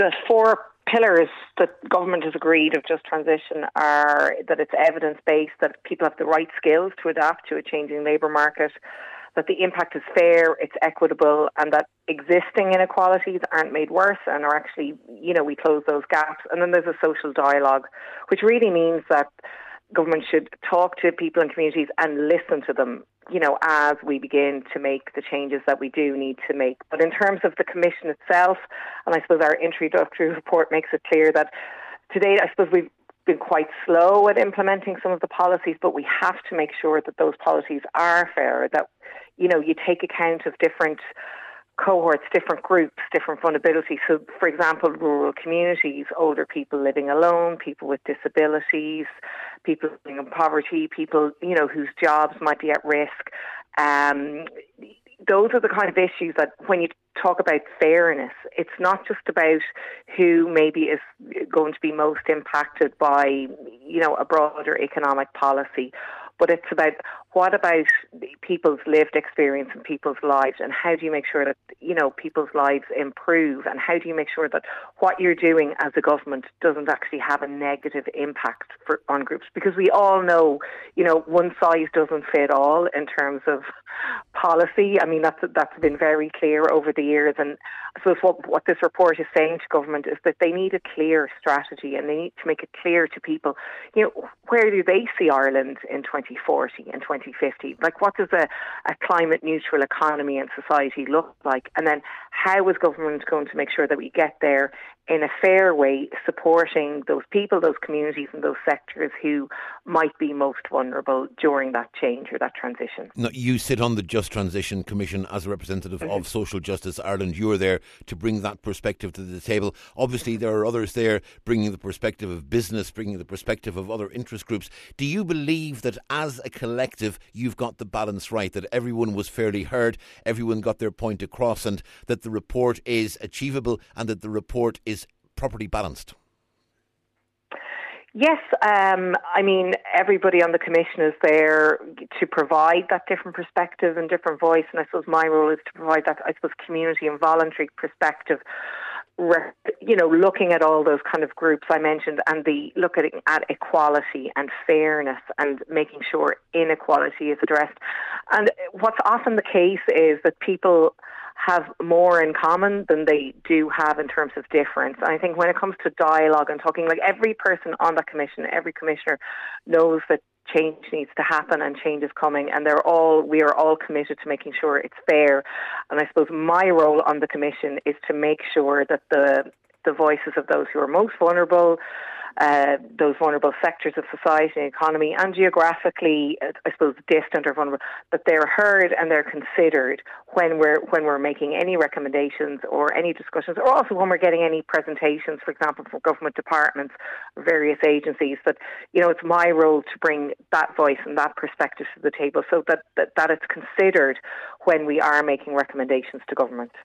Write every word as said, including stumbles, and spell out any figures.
The four pillars that government has agreed of just transition are that it's evidence-based, that people have the right skills to adapt to a changing labour market, that the impact is fair, it's equitable, and that existing inequalities aren't made worse and are actually, you know, we close those gaps. And then there's a social dialogue, which really means that government should talk to people and communities and listen to them, you know, as we begin to make the changes that we do need to make. But in terms of the Commission itself, and I suppose our introductory report makes it clear that to date, I suppose we've been quite slow at implementing some of the policies, but we have to make sure that those policies are fair, that, you know, you take account of different cohorts, different groups, different vulnerabilities. So, for example, rural communities, older people living alone, people with disabilities, people living in poverty, people, you know, whose jobs might be at risk. Um, those are the kind of issues that when you talk about fairness, it's not just about who maybe is going to be most impacted by, you know, a broader economic policy, but it's about what about people's lived experience and people's lives, and how do you make sure that, you know, people's lives improve, and how do you make sure that what you're doing as a government doesn't actually have a negative impact for, on groups? Because we all know, you know, one size doesn't fit all in terms of policy. I mean, that's that's been very clear over the years, and I suppose what, what this report is saying to government is that they need a clear strategy, and they need to make it clear to people, you know, where do they see Ireland in twenty forty and twenty fifty? Like, what does a, a climate neutral economy and society look like? And then how is government going to make sure that we get there in a fair way, supporting those people, those communities and those sectors who might be most vulnerable during that change or that transition? Now, you sit on the Just Transition Commission as a representative mm-hmm. of Social Justice Ireland. You're there to bring that perspective to the table. Obviously, there are others there bringing the perspective of business, bringing the perspective of other interest groups. Do you believe that as a collective you've got the balance right, that everyone was fairly heard, everyone got their point across, and that the report is achievable and that the report is properly balanced? Yes, um, I mean, everybody on the Commission is there to provide that different perspective and different voice, and I suppose my role is to provide that, I suppose, community and voluntary perspective, you know, looking at all those kind of groups I mentioned, and the looking at equality and fairness and making sure inequality is addressed. And what's often the case is that people have more in common than they do have in terms of difference. And I think when it comes to dialogue and talking, like, every person on that commission, every commissioner knows that change needs to happen and change is coming, and they're all we are all committed to making sure it's fair. And I suppose my role on the commission is to make sure that the the voices of those who are most vulnerable, uh, those vulnerable sectors of society and economy, and geographically, I suppose, distant or vulnerable, that they're heard and they're considered when we're when we're making any recommendations or any discussions, or also when we're getting any presentations, for example, from government departments or various agencies. That, you know, it's my role to bring that voice and that perspective to the table, so that that, that it's considered when we are making recommendations to government.